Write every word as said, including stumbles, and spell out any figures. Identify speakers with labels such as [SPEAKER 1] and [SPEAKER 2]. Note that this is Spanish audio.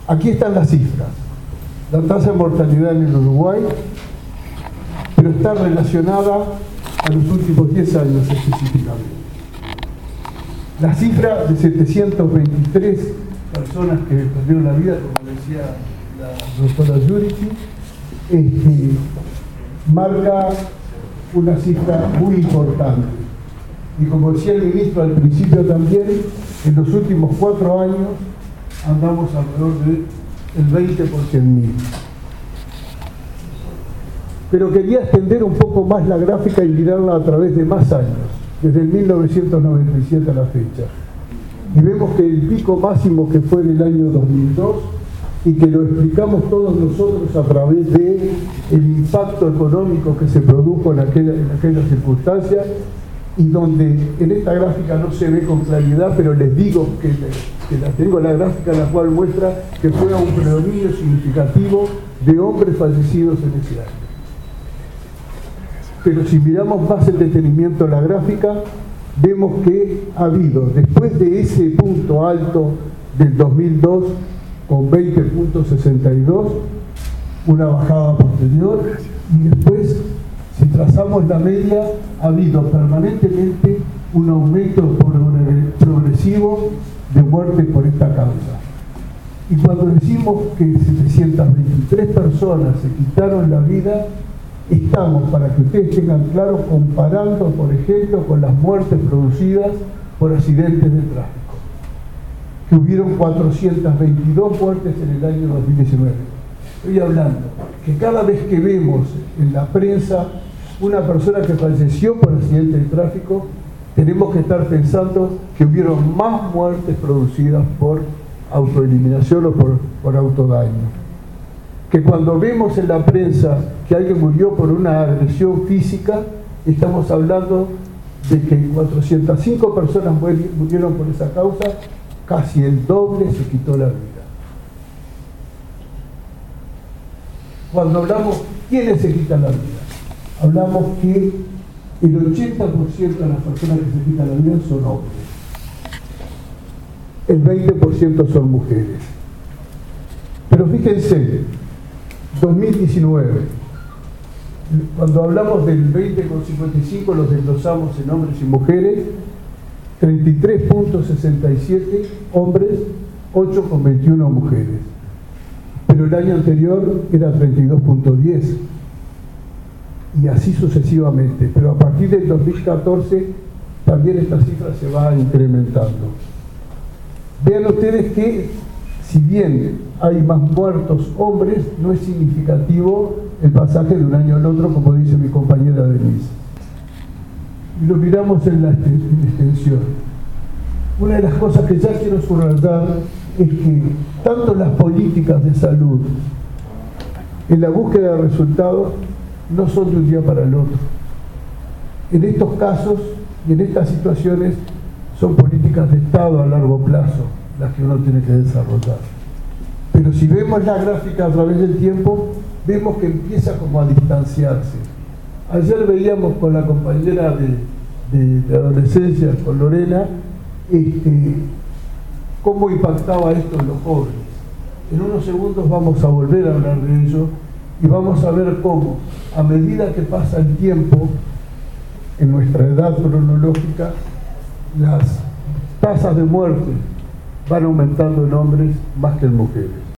[SPEAKER 1] Aquí están las cifras. La tasa de mortalidad en el Uruguay, pero está relacionada a los últimos diez años específicamente. La cifra de setecientas veintitrés personas que perdieron la vida, como decía la doctora Giurichi, este, marca una cifra muy importante. Y como decía el ministro al principio también, en los últimos cuatro años andamos alrededor del veinte por cien mil. Pero quería extender un poco más la gráfica y mirarla a través de más años, desde el mil novecientos noventa y siete a la fecha. Y vemos que el pico máximo que fue en el año dos mil dos, y que lo explicamos todos nosotros a través de el impacto económico que se produjo en aquella, en aquella circunstancia, y donde en esta gráfica no se ve con claridad, pero les digo que, que la tengo la gráfica, la cual muestra que fue un predominio significativo de hombres fallecidos en ese año. Pero si miramos más en detenimiento la gráfica, vemos que ha habido, después de ese punto alto del dos mil dos, con veinte punto sesenta y dos, una bajada posterior, y después, si trazamos la media, ha habido permanentemente un aumento progresivo de muertes por esta causa. Y cuando decimos que setecientas veintitrés personas se quitaron la vida, estamos, para que ustedes tengan claro, comparando, por ejemplo, con las muertes producidas por accidentes de tráfico, que hubieron cuatrocientas veintidós muertes en el año dos mil diecinueve. Estoy hablando que cada vez que vemos en la prensa una persona que falleció por accidente de tráfico, tenemos que estar pensando que hubieron más muertes producidas por autoeliminación o por, por autodaño. Que cuando vemos en la prensa que alguien murió por una agresión física, estamos hablando de que cuatrocientas cinco personas murieron por esa causa, casi el doble se quitó la vida. Cuando hablamos, ¿quiénes se quitan la vida? Hablamos que el ochenta por ciento de las personas que se quitan la vida son hombres. El veinte por ciento son mujeres. Pero fíjense, dos mil diecinueve, cuando hablamos del veinte coma cincuenta y cinco, los desglosamos en hombres y mujeres, treinta y tres punto sesenta y siete hombres, ocho coma veintiuno mujeres. Pero el año anterior era treinta y dos punto diez. Y así sucesivamente. Pero a partir del dos mil catorce también esta cifra se va incrementando. Vean ustedes que, si bien hay más muertos hombres, no es significativo el pasaje de un año al otro, como dice mi compañera Denise. Y lo miramos en la extensión. Una de las cosas que ya quiero subrayar es que tanto las políticas de salud en la búsqueda de resultados no son de un día para el otro. En estos casos y en estas situaciones son políticas de Estado a largo plazo las que uno tiene que desarrollar. Pero si vemos la gráfica a través del tiempo, vemos que empieza como a distanciarse. Ayer veíamos con la compañera de, de, de adolescencia, con Lorena, este, cómo impactaba esto en los jóvenes. En unos segundos vamos a volver a hablar de ello y vamos a ver cómo, a medida que pasa el tiempo, en nuestra edad cronológica, las tasas de muerte van aumentando en hombres más que en mujeres.